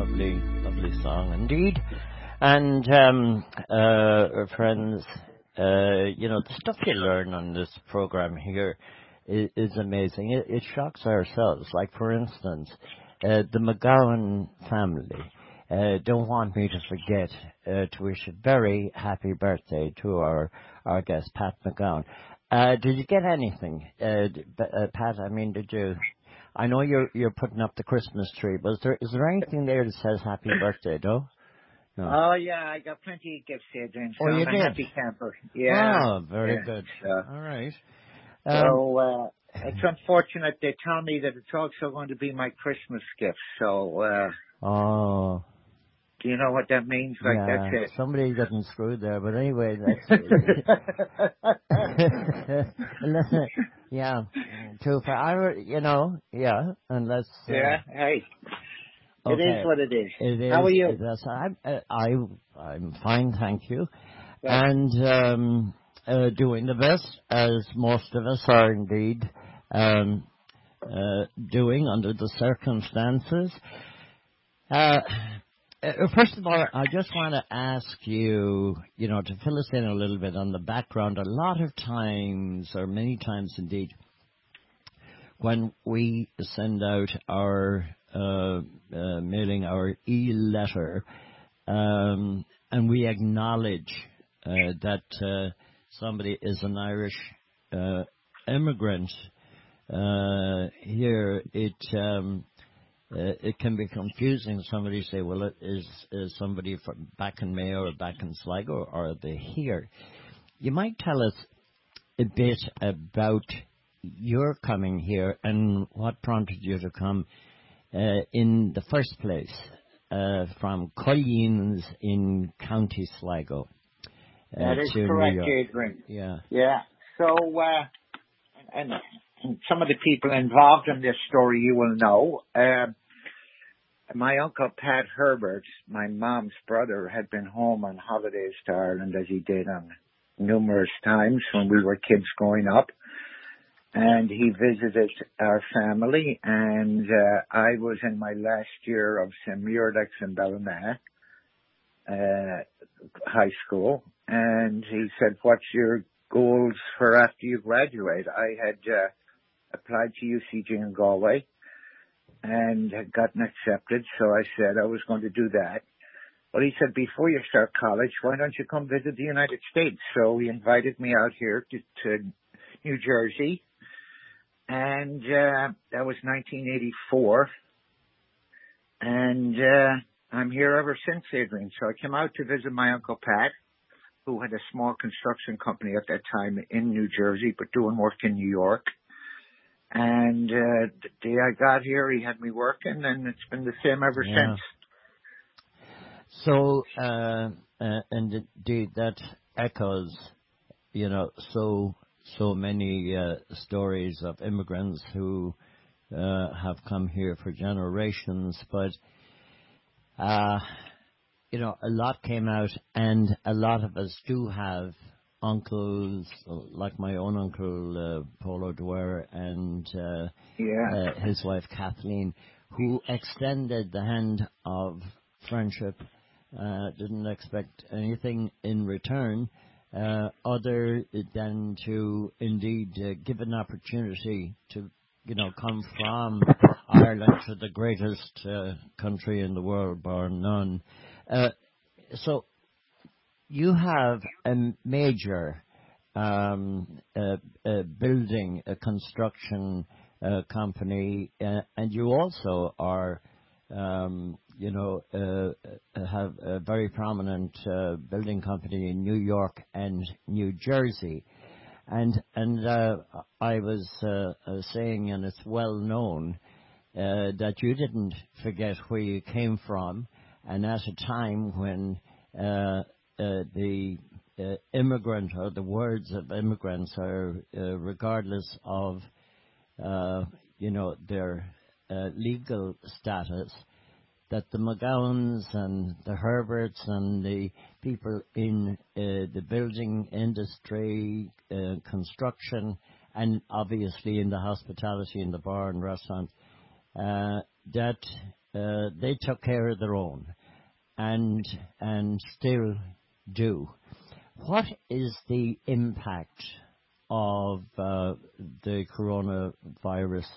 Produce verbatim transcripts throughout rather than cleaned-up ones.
lovely, lovely song indeed. And um, uh, friends, uh, you know, the stuff you learn on this program here is, is amazing. It, it shocks ourselves. Like, for instance, uh, the McGowan family uh, don't want me to forget uh, to wish a very happy birthday to our, our guest, Pat McGowan. Uh, did you get anything, uh, d- uh, Pat? I mean, did you... I know you're you're putting up the Christmas tree, but is there is there anything there that says happy birthday, no? No. Oh, yeah, I got plenty of gifts, Adrian, so Oh, you I'm a did? happy camper. Yeah. Oh, very Yeah. good. So, All right. Um, so uh, it's unfortunate they tell me that it's also going to be my Christmas gift. So, uh, oh, do you know what that means? Like, yeah. that's Somebody getting screwed there, but anyway, that's... Unless, yeah, too far. I, re- you know, yeah, unless... Uh, yeah, hey. It is okay. what it is. It is. How are you? It is. I'm, uh, I, I'm fine, thank you. Good. And um, uh, doing the best, as most of us are indeed um, uh, doing under the circumstances. Uh, uh, first of all, I just want to ask you, you know, to fill us in a little bit on the background. A lot of times, or many times indeed, when we send out our uh, uh, mailing our e-letter, um, and we acknowledge uh, that uh, somebody is an Irish uh, immigrant uh, here, it um, uh, it can be confusing. Somebody say, "Well, it is is somebody from back in Mayo or back in Sligo, or are they here?" You might tell us a bit about your coming here and what prompted you to come uh, in the first place uh, from Colleen's in County Sligo uh, That is to New correct, York. Adrian. Yeah. Yeah. So, uh, and, and some of the people involved in this story you will know. Uh, my uncle Pat Herbert, my mom's brother, had been home on holidays to Ireland, as he did on numerous times when we were kids growing up. And he visited our family, and uh, I was in my last year of Saint Muirlex in Ballina, uh, high school, and he said, "What's your goals for after you graduate?" I had uh, applied to U C G in Galway and had gotten accepted, so I said I was going to do that. But he said, "Before you start college, why don't you come visit the United States?" So he invited me out here to, to New Jersey. And uh, that was nineteen eighty-four. And uh, I'm here ever since, Adrian. So I came out to visit my Uncle Pat, who had a small construction company at that time in New Jersey, but doing work in New York. And uh, the day I got here, he had me working, and it's been the same ever Yeah. since. So, uh, uh, and indeed, that echoes, you know, so so many uh, stories of immigrants who uh, have come here for generations, but uh, you know, a lot came out, and a lot of us do have uncles, like my own uncle uh, Paulo Dwyer and uh, Yeah. uh, his wife Kathleen, who extended the hand of friendship, uh, didn't expect anything in return. Uh, other than to indeed uh, give an opportunity to, you know, come from Ireland to the greatest uh, country in the world, bar none. Uh, so you have a major um, uh, uh, building, a construction uh, company, uh, and you also are um, you know, uh, have a very prominent uh, building company in New York and New Jersey. And and uh, I was uh, uh, saying, and it's well known, uh, that you didn't forget where you came from, and at a time when uh, uh, the uh, immigrant, or the words of immigrants are, uh, regardless of, uh, you know, their uh, legal status, that the McGowans and the Herberts and the people in uh, the building industry, uh, construction, and obviously in the hospitality, in the bar and restaurant, uh, that uh, they took care of their own, and and still do. What is the impact of uh, the coronavirus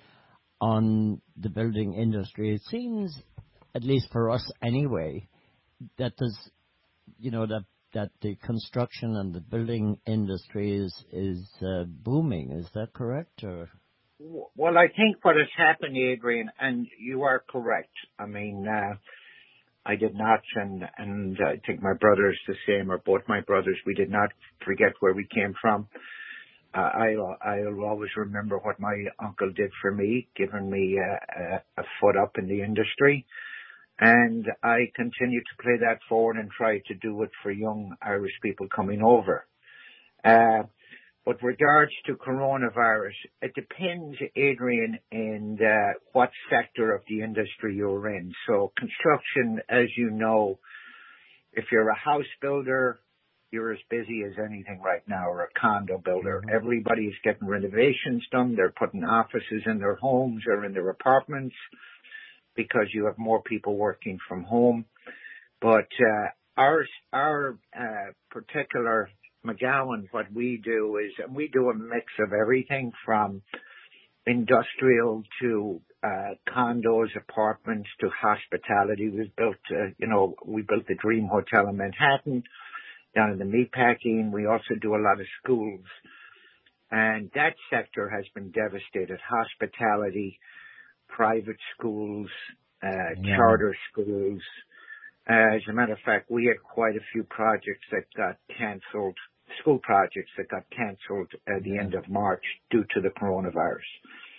on the building industry? It seems, at least for us anyway, that there's, you know, that that the construction and the building industry is is uh, booming. Is that correct? Or? Well, I think what has happened, Adrian, and you are correct. I mean, uh, I did not, and and I think my brother's the same, or both my brothers. We did not forget where we came from. Uh, I I'll always remember what my uncle did for me, giving me a, a, a foot up in the industry. And I continue to play that forward and try to do it for young Irish people coming over. Uh, but regards to coronavirus, it depends, Adrian, in uh, what sector of the industry you're in. So construction, as you know, if you're a house builder, you're as busy as anything right now, or a condo builder. Mm-hmm. Everybody's getting renovations done. They're putting offices in their homes or in their apartments, because you have more people working from home. But uh, our our uh, particular McGowan, what we do is, and we do a mix of everything from industrial to uh, condos, apartments to hospitality. We've built, uh, you know, we built the Dream Hotel in Manhattan, down in the meatpacking. We also do a lot of schools. And that sector has been devastated. Hospitality, private schools, uh, yeah. charter schools. Uh, as a matter of fact, we had quite a few projects that got cancelled, school projects that got cancelled at the yeah. end of March due to the coronavirus.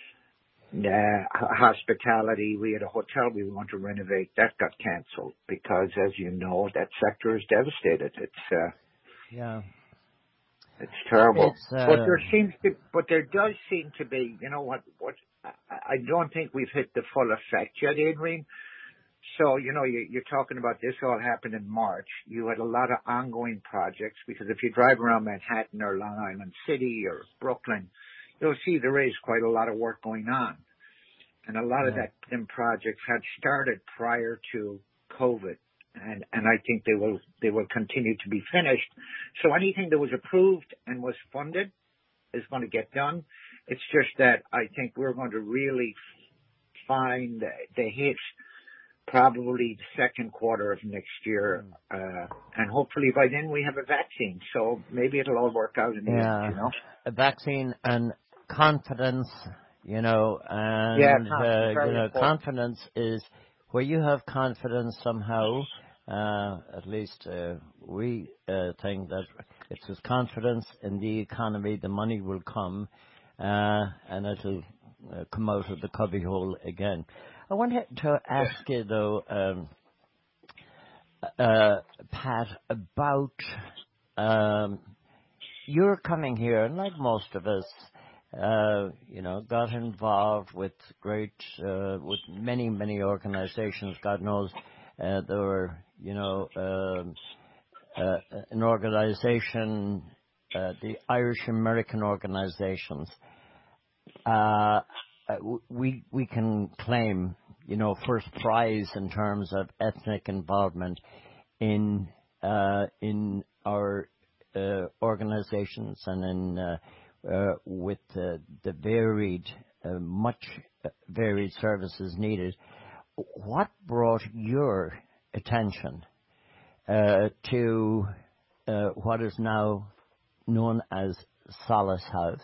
Uh, hospitality, we had a hotel we wanted to renovate, that got cancelled because, as you know, that sector is devastated. It's, uh, yeah. It's terrible. It's, uh, but there seems to, but there does seem to be, you know what, what, I don't think we've hit the full effect yet, Adrian. So, you know, you, you're talking about this all happened in March. You had a lot of ongoing projects, because if you drive around Manhattan or Long Island City or Brooklyn, you'll see there is quite a lot of work going on. And a lot yeah. of that, them projects had started prior to COVID. And, and I think they will, they will continue to be finished. So anything that was approved and was funded is going to get done. It's just that I think we're going to really find the hit probably the second quarter of next year. Uh, and hopefully by then we have a vaccine. So maybe it'll all work out in the yeah. end, you know. A vaccine and confidence, you know, and, yeah, uh, you know, important. confidence is where you have confidence somehow. Uh, at least uh, we uh, think that if there's confidence in the economy, the money will come, uh, and it'll uh, come out of the cubbyhole again. I wanted to ask you, though, um, uh, Pat, about um, you're coming here, and like most of us, uh, you know, got involved with great, uh, with many, many organizations. God knows uh, there were, you know, um, uh, an organization, uh, the Irish American organizations. Uh, we we can claim, you know, first prize in terms of ethnic involvement in uh, in our uh, organizations and in uh, uh, with uh, the varied, uh, much varied services needed. What brought your attention uh, to uh, what is now known as Solace House,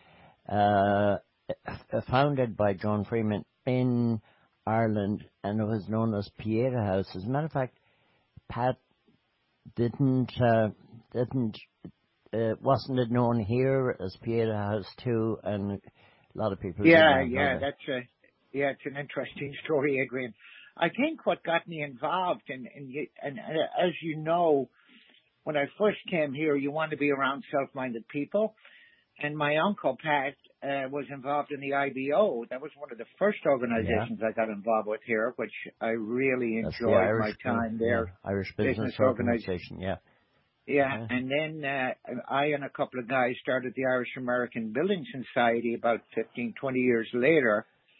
uh, founded by John Freeman in Ireland, and it was known as Pieta House. As a matter of fact, Pat didn't uh, didn't uh, wasn't it known here as Pieta House too, and a lot of people. Yeah, yeah, that. that's a yeah, it's an interesting story, Adrian. I think what got me involved, and and, and and as you know, when I first came here, you want to be around self-minded people. And my uncle, Pat, uh, was involved in the I B O. That was one of the first organizations yeah. I got involved with here, which I really enjoyed Irish, my time there. Yeah, Irish Business, Business Organization, yeah. Yeah, yeah. And then uh, I and a couple of guys started the Irish American Building Society about fifteen, twenty years later.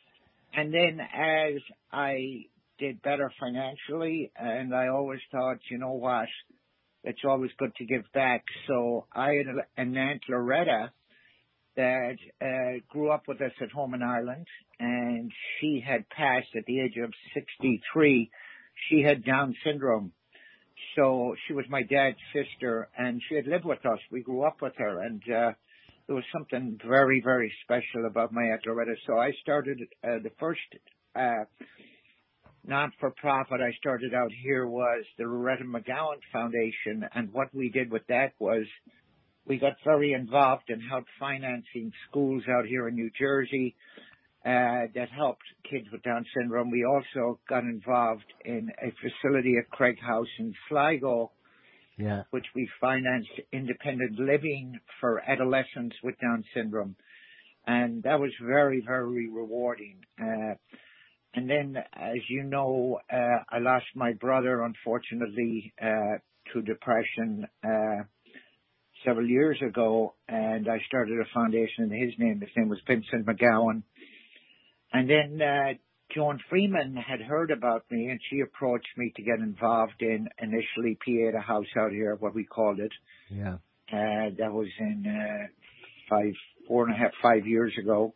And then as I did better financially, and I always thought, you know what, it's always good to give back. So I had an Aunt Loretta that uh, grew up with us at home in Ireland, and she had passed at the age of sixty-three. She had Down syndrome. So she was my dad's sister, and she had lived with us. We grew up with her, and uh, there was something very, very special about my Aunt Loretta. So I started uh, the first uh, not-for-profit I started out here was the Loretta McGowan Foundation, and what we did with that was we got very involved in help financing schools out here in New Jersey uh, that helped kids with Down syndrome. We also got involved in a facility at Craig House in Sligo, yeah. which we financed independent living for adolescents with Down syndrome. And that was very, very rewarding. Uh, and then, as you know, uh, I lost my brother, unfortunately, uh, to depression uh, several years ago, and I started a foundation in his name. His name was Vincent McGowan. And then uh, Joan Freeman had heard about me, and she approached me to get involved in initially Pieta House out here, what we called it. Yeah. Uh, that was in uh, five, four and a half, five years ago.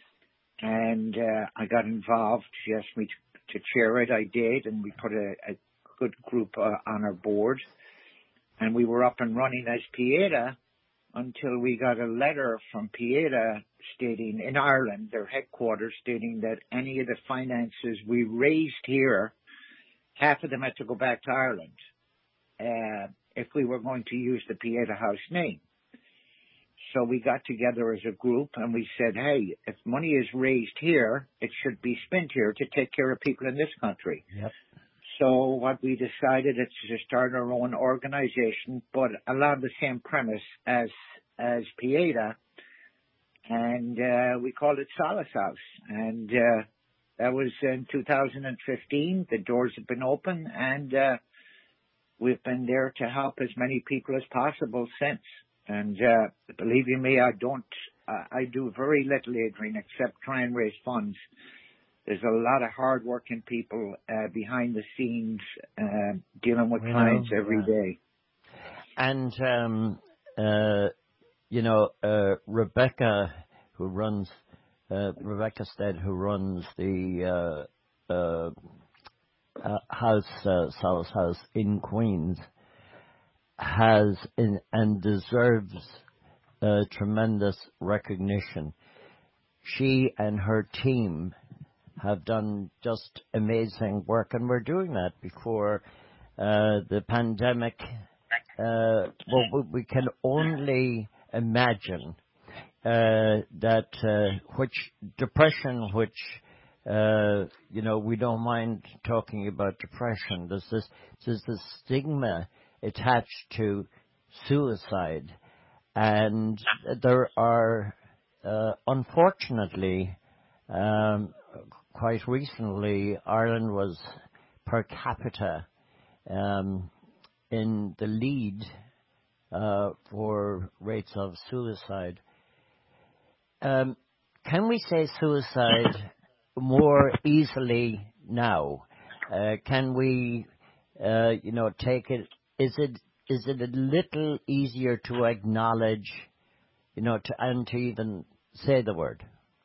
And uh, I got involved. She asked me to, to chair it. I did, and we put a, a good group uh, on our board. And we were up and running as Pieta until we got a letter from Pieta stating, in Ireland, their headquarters, stating that any of the finances we raised here, half of them had to go back to Ireland uh, if we were going to use the Pieta House name. So we got together as a group and we said, hey, if money is raised here, it should be spent here to take care of people in this country. Yep. So what we decided is to start our own organization, but along the same premise as as Pieta, and uh, we called it Solace House. And uh, that was in two thousand fifteen. The doors have been open, and uh, we've been there to help as many people as possible since. And uh, believe you me, I don't, uh, I do very little, Adrian, except try and raise funds. There's a lot of hard-working people uh, behind the scenes uh, dealing with we clients know, every yeah. day. And, um, uh, you know, uh, Rebecca, who runs, uh, Rebecca Stead, who runs the uh, uh, uh, house, uh, Solace House in Queens, has in, and deserves uh, tremendous recognition. She and her team have done just amazing work, and we're doing that before uh, the pandemic. Uh, well, we can only imagine uh, that uh, which depression, which uh, you know, we don't mind talking about depression. There's this, there's this stigma attached to suicide, and there are, uh, unfortunately, um, quite recently, Ireland was per capita um, in the lead uh, for rates of suicide. Um, can we say suicide more easily now? Uh, can we, uh, you know, take it? Is it is it a little easier to acknowledge, you know, to and to even say the word?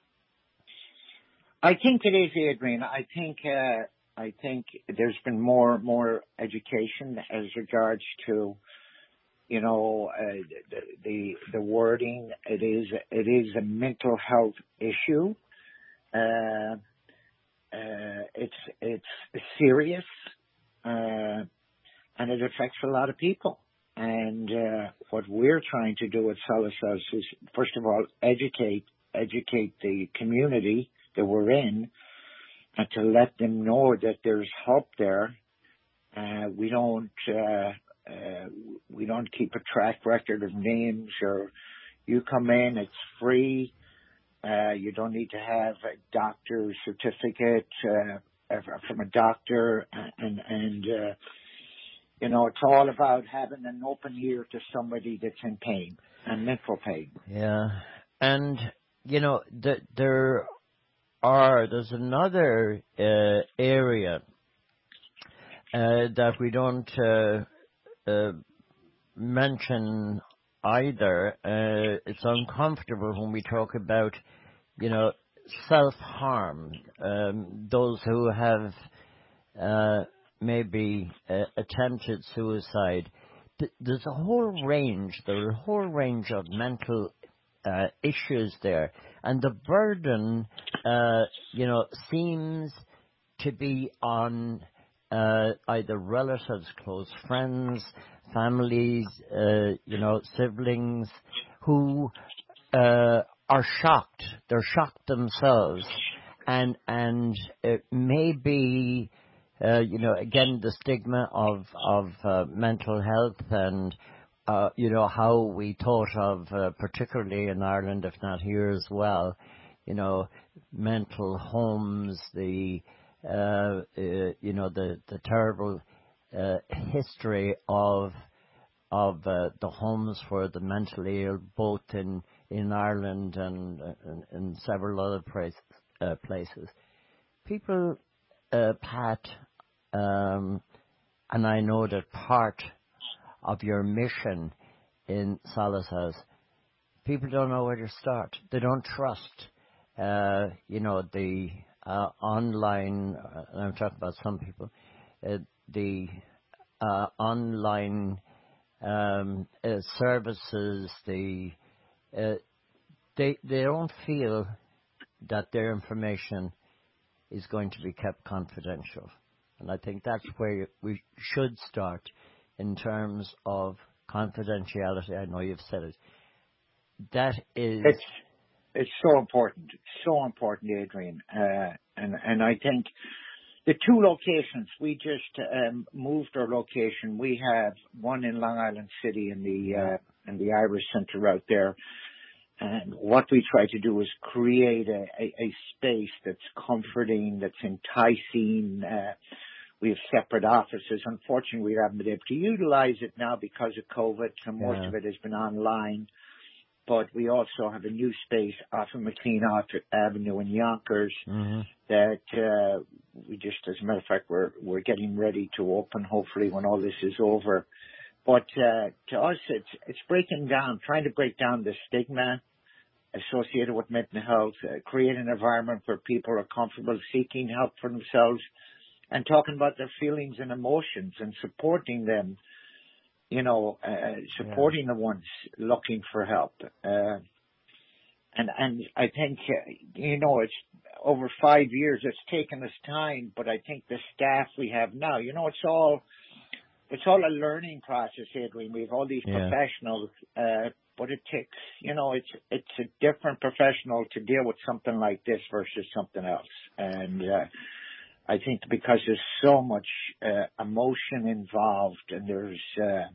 I think it is, Adrian. I think uh, I think there's been more more education as regards to, you know, uh, the, the the wording. It is it is a mental health issue. Uh, uh, it's it's serious, uh, and it affects a lot of people. And uh, what we're trying to do at Solace House is, first of all, educate educate the community that we're in, and to let them know that there's help there. Uh, we don't uh, uh, we don't keep a track record of names, or you come in, it's free. Uh, you don't need to have a doctor's certificate uh, from a doctor, and and uh, you know, it's all about having an open ear to somebody that's in pain and mental pain. Yeah, and you know, the, there or there's another uh, area uh, that we don't uh, uh, mention either. Uh, it's uncomfortable when we talk about, you know, self-harm. Um, those who have uh, maybe uh, attempted suicide. Th- there's a whole range. There's a whole range of mental uh, issues there, and the burden, uh, you know, seems to be on uh, either relatives, close friends, families, uh, you know, siblings, who uh, are shocked. They're shocked themselves, and and it may be, uh, you know, again the stigma of of uh, mental health and. Uh, you know, how we thought of, uh, particularly in Ireland, if not here as well, you know, mental homes, the, uh, uh, you know, the, the terrible uh, history of of uh, the homes for the mentally ill, both in, in Ireland and uh, in several other place, uh, places. People, uh, Pat, um, and I know that part of your mission in Solace House, people don't know where to start. They don't trust, uh, you know, the uh, online, uh, and I'm talking about some people, uh, the uh, online um, uh, services, the uh, they they don't feel that their information is going to be kept confidential. And I think that's where we should start in terms of confidentiality. I know you've said it. That is... It's, it's so important. So important, Adrian. Uh, and, and I think the two locations, we just um, moved our location. We have one in Long Island City in the, Yeah. uh, in the Irish Centre out there. And what we try to do is create a, a, a space that's comforting, that's enticing. Uh, we have separate offices. Unfortunately, we haven't been able to utilize it now because of COVID, so most Yeah. of it has been online. But we also have a new space off of McLean Avenue in Yonkers Mm-hmm. that uh, we just, as a matter of fact, we're we're getting ready to open, hopefully, when all this is over. But uh, to us, it's it's breaking down, trying to break down the stigma associated with mental health, uh, create an environment where people are comfortable seeking help for themselves and talking about their feelings and emotions and supporting them, you know, uh, supporting Yeah. the ones looking for help. Uh, and and I think, uh, you know, it's over five years. It's taken us time, but I think the staff we have now, you know, it's all it's all a learning process, Adrian. We have all these Yeah. professionals, uh, but it takes, you know, it's it's a different professional to deal with something like this versus something else. And uh, I think because there's so much uh, emotion involved, and there's uh,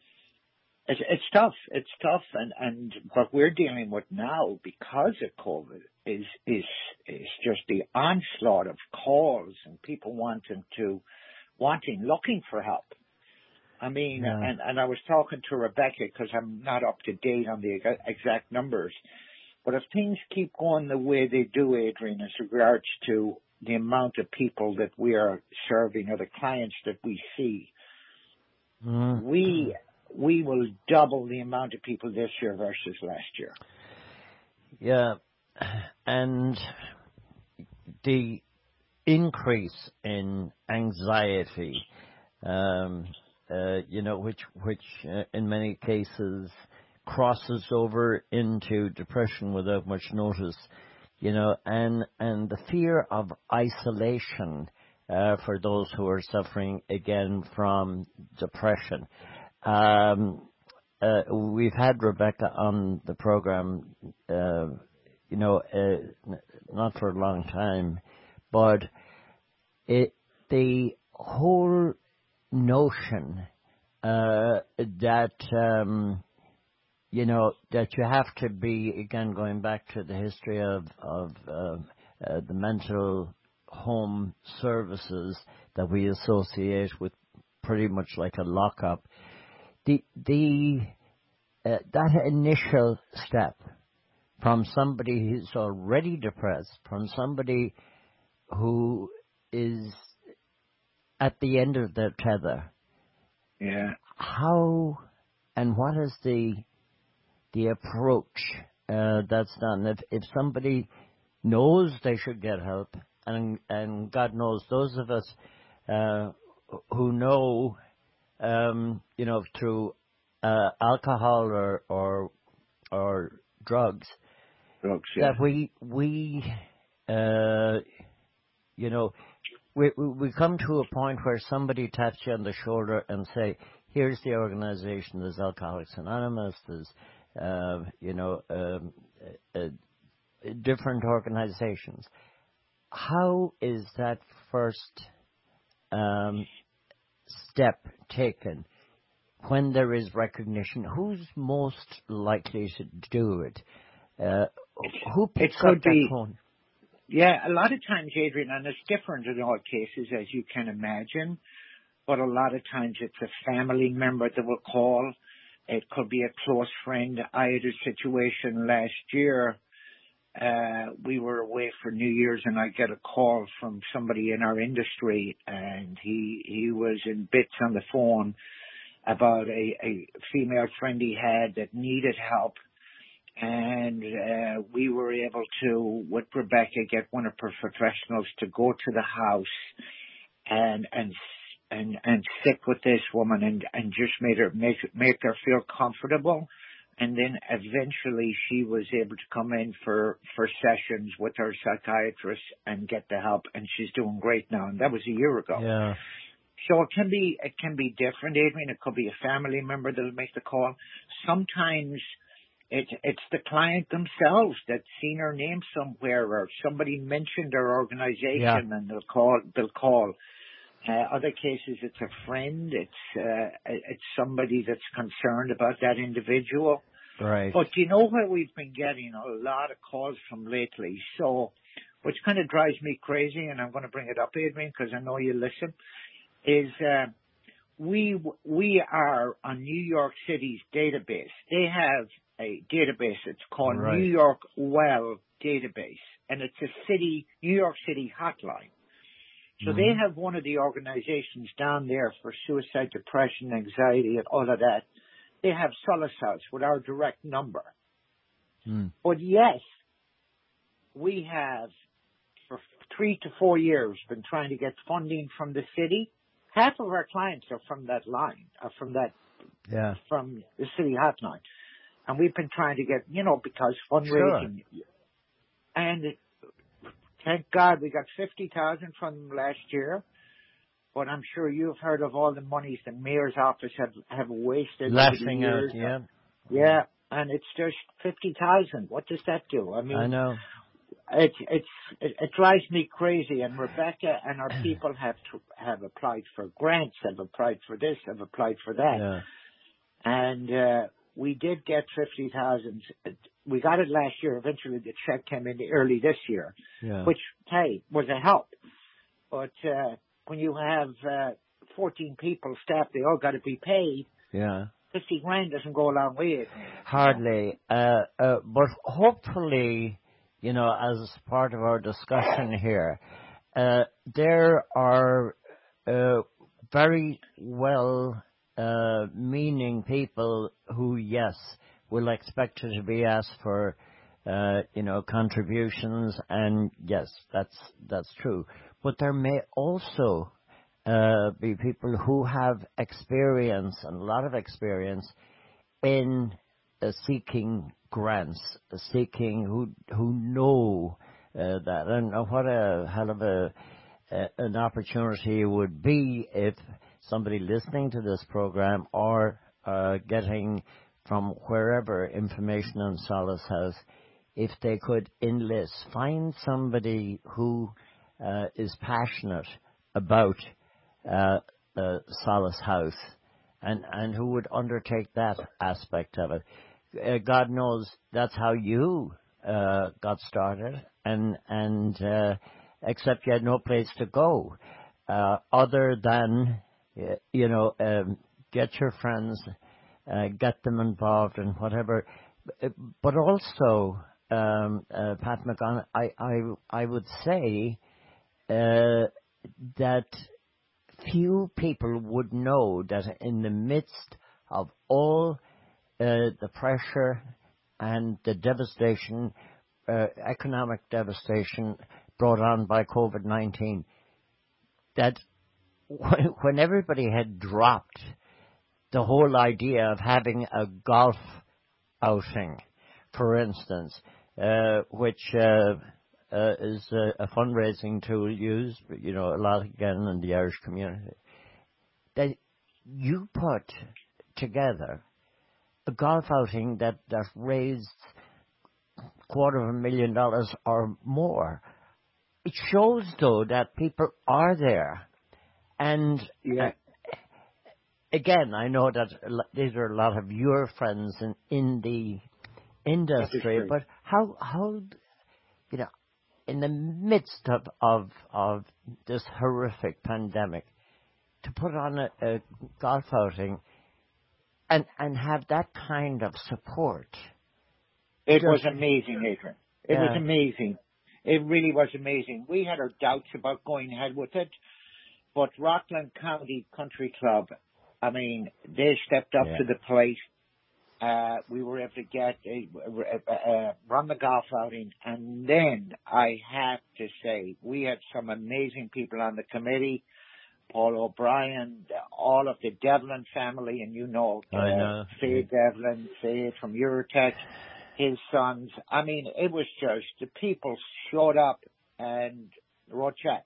it's it's tough. It's tough, and and what we're dealing with now because of COVID is is is just the onslaught of calls and people wanting to wanting looking for help. I mean, Yeah. and, and I was talking to Rebecca because I'm not up to date on the ex- exact numbers. But if things keep going the way they do, Adrian, as regards to the amount of people that we are serving or the clients that we see, Mm. we we will double the amount of people this year versus last year. Yeah. And the increase in anxiety, um, uh, you know, which which uh, in many cases crosses over into depression without much notice, you know, and and the fear of isolation uh, for those who are suffering again from depression. Um, uh, we've had Rebecca on the program, uh, you know, uh, n- not for a long time, but it the whole notion uh, that um, you know that you have to be, again, going back to the history of of uh, uh, the mental home services that we associate with pretty much like a lockup. The the uh, that initial step from somebody who's already depressed, from somebody who is at the end of their tether. Yeah. How and what is the the approach uh, that's done? If if somebody knows they should get help, and and God knows those of us uh, who know, um, you know, through uh, alcohol or or or drugs, Drugs, yeah. that we we uh, you know. We, we we come to a point where somebody taps you on the shoulder and say, here's the organization, there's Alcoholics Anonymous, there's, uh, you know, um, uh, uh, different organizations. How is that first um, step taken when there is recognition? Who's most likely to do it? Uh, who picks it could up that be, phone? Yeah, a lot of times, Adrian, and it's different in all cases, as you can imagine, but a lot of times it's a family member that will call. It could be a close friend. I had a situation last year. Uh, we were away for New Year's and I get a call from somebody in our industry, and he, he was in bits on the phone about a, a female friend he had that needed help. And uh, we were able to, with Rebecca, get one of her professionals to go to the house and and and and sit with this woman and and just made her make make her feel comfortable. And then eventually she was able to come in for for sessions with her psychiatrist and get the help. And she's doing great now. And that was a year ago. Yeah. So it can be it can be different, Adrian. It could be a family member that'll make the call. Sometimes It, it's the client themselves that's seen her name somewhere, or somebody mentioned her organization, Yeah. and they'll call. They'll call. Uh, other cases, it's a friend. It's uh, it's somebody that's concerned about that individual. Right. But you know where we've been getting a lot of calls from lately? So, which kind of drives me crazy, and I'm going to bring it up, Adrian, because I know you listen. Is uh, we we are on New York City's database. They have a database. It's called Right. New York Well Database, and it's a city, New York City hotline. So Mm-hmm. they have one of the organizations down there for suicide, depression, anxiety, and all of that. They have Solace House with our direct number. Mm. But yes, we have for three to four years been trying to get funding from the city. Half of our clients are from that line, are from that, Yeah. from the city hotline. And we've been trying to get, you know, because fundraising. Sure. And it, thank God we got fifty thousand from them last year. But I'm sure you've heard of all the monies the mayor's office have, have wasted over the Laughing years. out, yeah. Yeah. And it's just fifty thousand. What does that do? I mean, I know. It, it's, it, it drives me crazy. And Rebecca and our people have to, have applied for grants, have applied for this, have applied for that. Yeah. And, uh, we did get fifty thousand. We got it last year. Eventually the check came in early this year, Yeah. which, hey, was a help. But, uh, when you have, uh, fourteen people, staff, they all got to be paid. Yeah. fifty grand doesn't go a long way. Hardly. Uh, uh, but hopefully, you know, as part of our discussion here, uh, there are uh, very well uh, meaning people who, yes, will expect you to be asked for, uh, you know, contributions, and yes, that's that's true. But there may also uh, be people who have experience, and a lot of experience, in uh, seeking grants, uh, seeking who who know uh, that, and uh, what a hell of a uh, an opportunity it would be if somebody listening to this program or uh, getting from wherever information on Solace House, if they could enlist, find somebody who uh, is passionate about uh, uh, Solace House, and, and who would undertake that aspect of it. Uh, God knows that's how you uh, got started, and and uh, except you had no place to go uh, other than, uh, you know, um, get your friends, uh, get them involved in whatever. But also, um, uh, Pat McGon, I, I, I would say uh, that few people would know that in the midst of all uh, the pressure and the devastation, uh, economic devastation brought on by COVID nineteen, that when, when everybody had dropped the whole idea of having a golf outing, for instance, uh, which uh, uh, is a, a fundraising tool used, you know, a lot again in the Irish community, that you put together a golf outing that, that raised a quarter of a million dollars or more. It shows, though, that people are there. And Yeah. uh, again, I know that these are a lot of your friends in, in the industry, but how, how, you know, in the midst of, of, of this horrific pandemic, to put on a, a golf outing and, and have that kind of support. It Just, was amazing, Adrian. It yeah. was amazing. It really was amazing. We had our doubts about going ahead with it, but Rockland County Country Club, I mean, they stepped up yeah. to the plate. Uh, we were able to get a, a, a, run the golf outing, and then I have to say we had some amazing people on the committee. Paul O'Brien, all of the Devlin family, and you know, uh, I know. Faye Devlin, Faye from Eurotech, his sons. I mean, it was just the people showed up and wrote checks.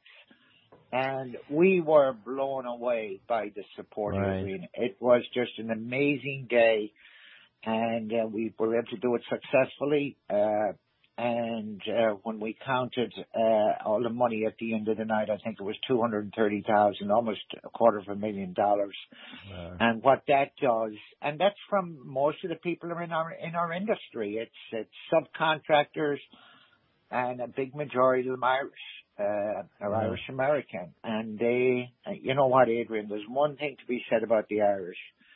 And we were blown away by the support. Right. It was just an amazing day. And uh, we were able to do it successfully. Uh, and uh, when we counted uh, all the money at the end of the night, I think it was two hundred thirty thousand dollars, almost a quarter of a million dollars. Wow. And what that does, and that's from most of the people who are in our in our industry. It's it's subcontractors, and a big majority of them Irish, uh, are Yeah. Irish American. And they, you know what, Adrian? There's one thing to be said about the Irish.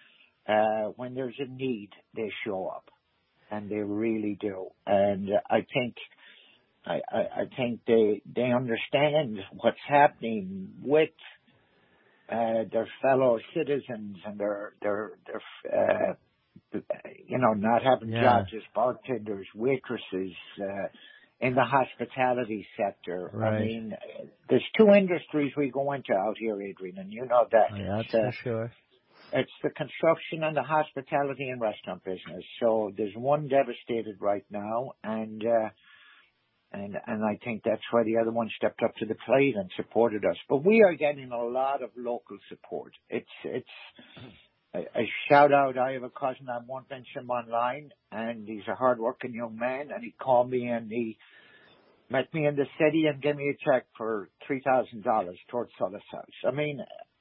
Uh, when there's a need, they show up, and they really do. And I think, I, I, I think they they understand what's happening with uh, their fellow citizens, and their their their uh, you know, not having Yeah. jobs as bartenders, waitresses, uh, in the hospitality sector. Right. I mean, there's two industries we go into out here, Adrian, and you know that. Oh, yeah, that's uh, for sure. It's the construction and the hospitality and restaurant business. So there's one devastated right now, and uh, and and I think that's why the other one stepped up to the plate and supported us. But we are getting a lot of local support. It's it's a, a shout out. I have a cousin. I won't mention him online, and he's a hardworking young man. And he called me and he met me in the city and gave me a check for three thousand dollars towards Solace House. I mean.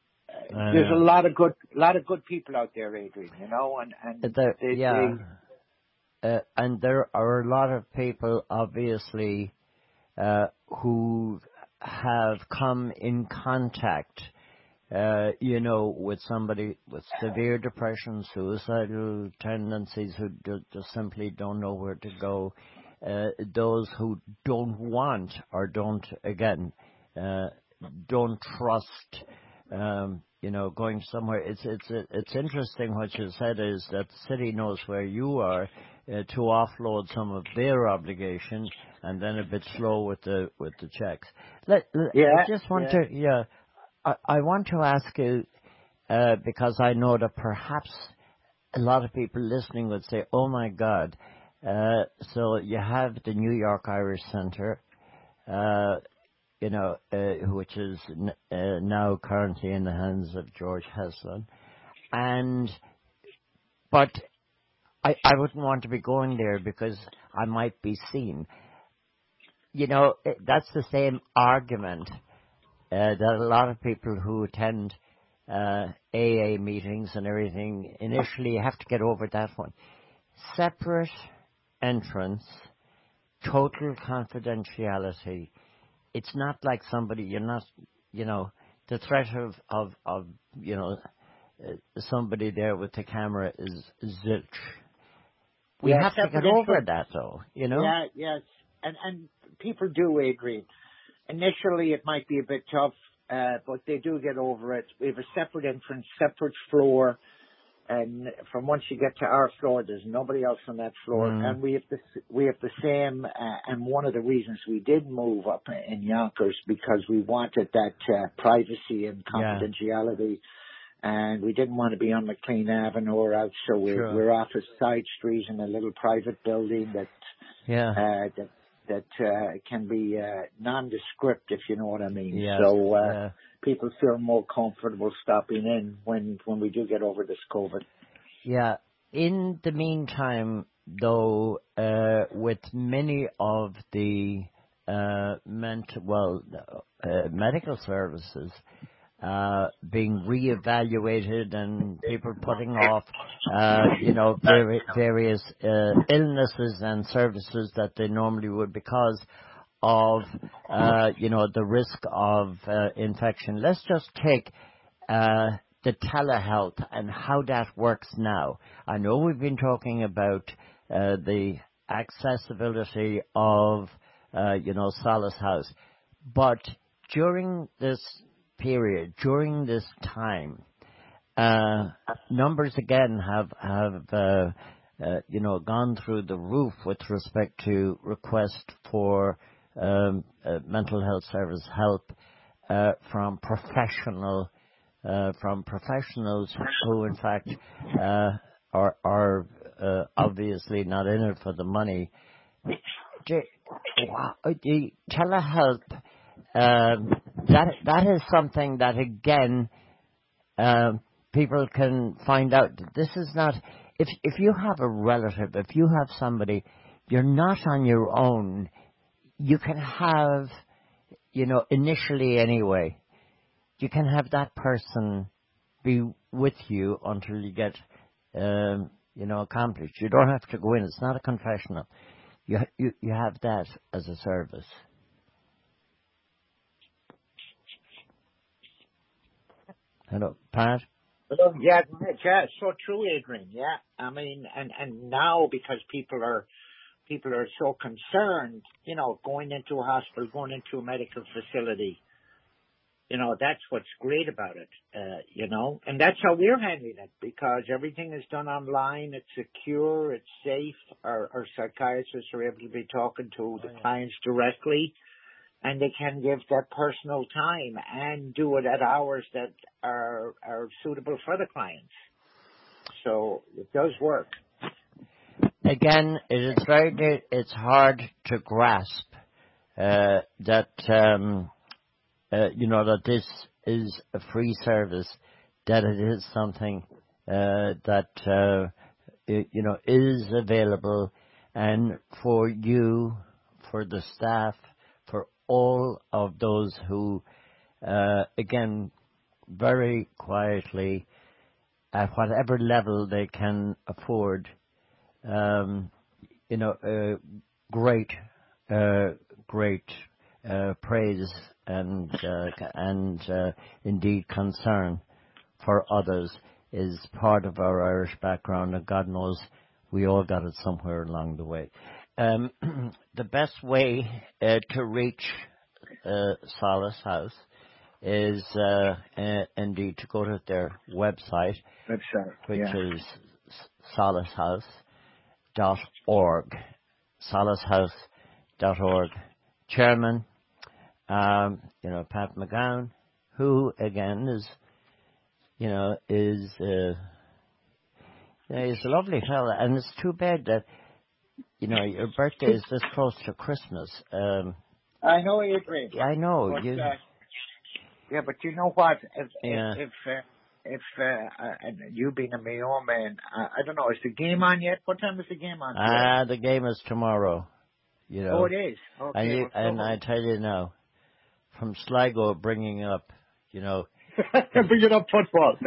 I There's know. a lot of good, lot of good people out there, Adrian. You know, and and There, they, yeah, they, uh, and there are a lot of people, obviously, uh, who have come in contact, uh, you know, with somebody with severe depression, suicidal tendencies, who ju- just simply don't know where to go. Uh, those who don't want or don't, again, uh, don't trust. Um, you know, going somewhere. It's it's it's interesting what you said is that the city knows where you are uh, to offload some of their obligation, and then a bit slow with the with the checks. Let, let, yeah, I just want yeah. to yeah, I, I want to ask you uh, because I know that perhaps a lot of people listening would say, "Oh my God!" Uh, so you have the New York Irish Centre. Uh, you know, uh, which is n- uh, now currently in the hands of George Heslin. And, but I, I wouldn't want to be going there because I might be seen. You know, it, that's the same argument uh, that a lot of people who attend uh, A A meetings and everything initially have to get over that one. Separate entrance, total confidentiality. It's not like somebody, you're not, you know, the threat of, of, of you know, uh, somebody there with the camera is zilch. we yeah, have to get separate over entrance. that, though. You know. Yeah, yes, and and people do, Adrian. Initially, it might be a bit tough, uh, but they do get over it. We have a separate entrance, separate floor. And from once you get to our floor, there's nobody else on that floor. Mm. And we have the we have the same. Uh, and one of the reasons we did move up in Yonkers because we wanted that uh, privacy and confidentiality, yeah. And we didn't want to be on McLean Avenue or else. So we're Sure. we're off a side street in a little private building that yeah uh, that that uh, can be uh, nondescript, if you know what I mean. yes. So. Uh, yeah. People feel more comfortable stopping in when, when we do get over this COVID. Yeah. In the meantime, though, uh, with many of the uh, mental, well, uh, medical services uh, being reevaluated and people putting off, uh, you know, vari- various uh, illnesses and services that they normally would because of, uh, you know, the risk of uh, infection. Let's just take uh, the telehealth and how that works now. I know we've been talking about uh, the accessibility of, uh, you know, Solace House, but during this period, during this time, uh, numbers again have have uh, uh, you know gone through the roof with respect to request for um, uh, mental health service help uh, from professional uh, from professionals who in fact uh, are are uh, obviously not in it for the money. The, wow, the telehealth um, that that is something that again. Um, people can find out that this is not, if if you have a relative, if you have somebody, you're not on your own. You can have, you know, initially anyway, you can have that person be with you until you get, um, you know, accomplished. You don't have to go in. It's not a confessional. You you you have that as a service. Hello, Pat? Yeah, yeah, it's so true, Adrian. Yeah, I mean, and and now because people are people are so concerned, you know, going into a hospital, going into a medical facility, you know, that's what's great about it, uh, you know, and that's how we're handling it because everything is done online. It's secure, it's safe. Our, our psychiatrists are able to be talking to the clients directly. And they can give that personal time and do it at hours that are are suitable for the clients. So it does work. Again, it is very it's hard to grasp uh, that um, uh, you know that this is a free service, that it is something uh, that uh, it, you know is available, and for you, for the staff, for all of those who, uh, again, very quietly, at whatever level they can afford, um, you know, uh, great, uh, great uh, praise and uh, and uh, indeed concern for others is part of our Irish background, and God knows we all got it somewhere along the way. Um, the best way uh, to reach uh, Solace House is uh, uh, indeed to go to their website, website, which yeah. is solace house dot org. solace house dot org. Chairman, um, you know, Pat McGowan, who again is, you know, is uh, you know, he's a lovely fella, and it's too bad that. You know, your birthday is this close to Christmas. Um, I know you agree. I know. But, you, uh, yeah, but you know what? If yeah. if if, uh, if uh, uh, you being a Mayo man, uh, I don't know. Is the game on yet? What time is the game on? Ah, uh, the game is tomorrow. You know. Oh, it is. Okay. And, you, well, so and I tell you now, from Sligo bringing up, you know, bringing up football.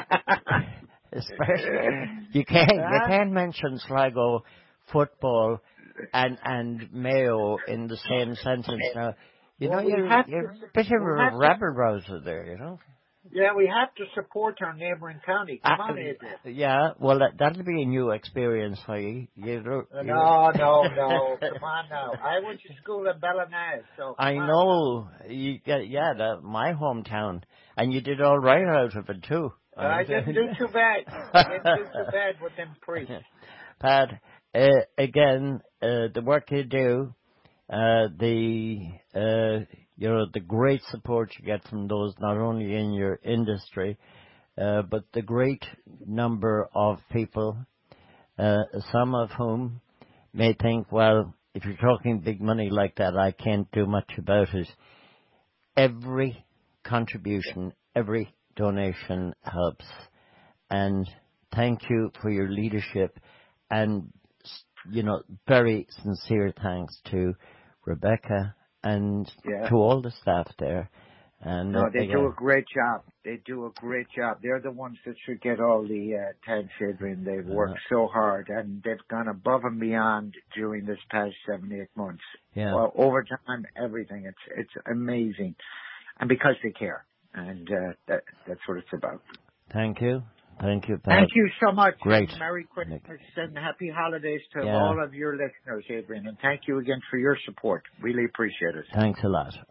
Especially, you can't you can't mention Sligo football and and Mayo in the same sentence. Now, you well, know we you're have you're to, a bit of we a have rabble rouser there. You know. Yeah, we have to support our neighbouring county. Come Uh, on, Adrian. yeah, well, that, that'll be a new experience for you. You, know, Uh, you No, no, no. Come on now. I went to school in Ballynaz, so I come on. know. You get, yeah, that, my hometown. And you did all right out of it, too. I didn't do too bad. I didn't do too bad with them priests. Pat, uh, again, uh, the work you do, uh, the, uh, you know, the great support you get from those, not only in your industry, uh, but the great number of people, uh, some of whom may think, well, if you're talking big money like that, I can't do much about it. Every contribution, every donation helps. And thank you for your leadership and, you know, very sincere thanks to Rebecca and Yeah. to all the staff there. And No, uh, they again, do a great job. They do a great job. They're the ones that should get all the uh, thanks, Adrian. They've worked uh, so hard, and they've gone above and beyond during this past seven, eight months. yeah. Well, overtime, everything. It's it's amazing, and because they care, and uh, that that's what it's about. Thank you. Thank you, Pat. Thank you so much. Great. Merry Christmas and happy holidays to Yeah. all of your listeners, Adrian. And thank you again for your support. Really appreciate it. Thanks a lot.